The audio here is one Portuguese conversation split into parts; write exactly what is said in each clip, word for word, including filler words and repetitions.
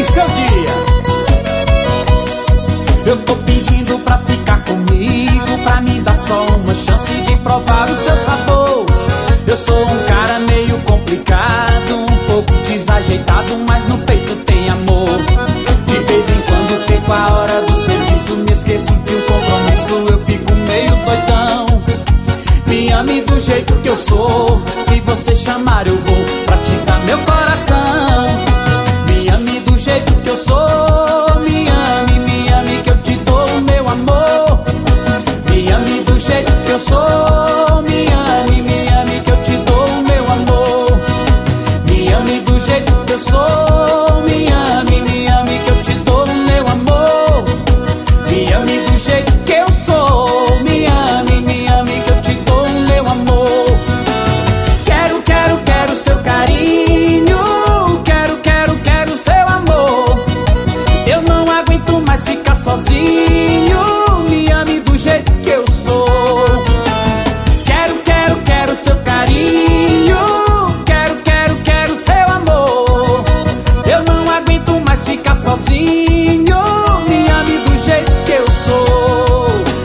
em seu dia. Eu tô pedindo pra ficar comigo, pra me dar só uma chance de provar o seu sabor. Eu sou um cara meio complicado, um pouco desajeitado, mas no peito tem amor. De vez em quando perco a hora do serviço, me esqueço de um compromisso, eu fico meio doidão. Me ame do jeito que eu sou, se você chamar eu vou pra te dar meu coração. Me ame do jeito que eu sou, me ame, me ame que eu te dou o meu amor. Me ame do jeito que eu sou, me ame, me ame que eu te dou o meu amor. Me ame do jeito que eu sou, me ame, me ame que eu te dou o meu amor. Me ame do jeito que eu sou, me ame, me ame que eu te dou o meu amor. Quero, quero, quero seu carinho, quero, quero, quero seu amor. Eu não aguento mais ficar sozinho, me ame do jeito que eu sou. Quero, quero, quero seu carinho, quero, quero, quero seu amor. Eu não aguento mais ficar sozinho, me ame do jeito que eu sou.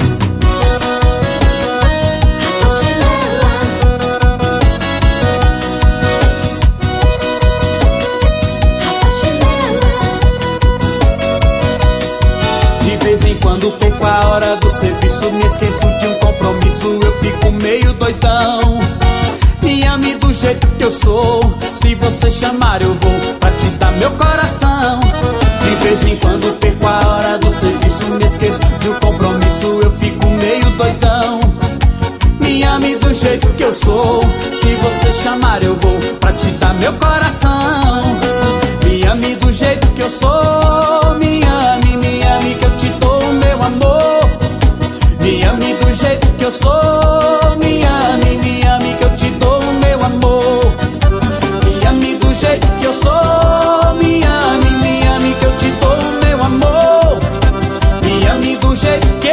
De vez em quando perco a hora do serviço, me esqueço de um compromisso, eu fico meio doidão. Me ame do jeito que eu sou, se você chamar eu vou pra te dar meu coração. De vez em quando perco a hora do serviço, me esqueço de um compromisso, eu fico meio doidão. Me ame do jeito que eu sou, se você chamar eu vou pra te dar meu coração. Me ame do jeito que eu sou, me ame, me ame que eu te dou o meu amor. Me ame do jeito que eu sou, me ame, me ame que eu te dou o meu amor. Me ame do jeito que eu sou, me ame, me ame que eu te dou o meu amor. Me ame do jeito que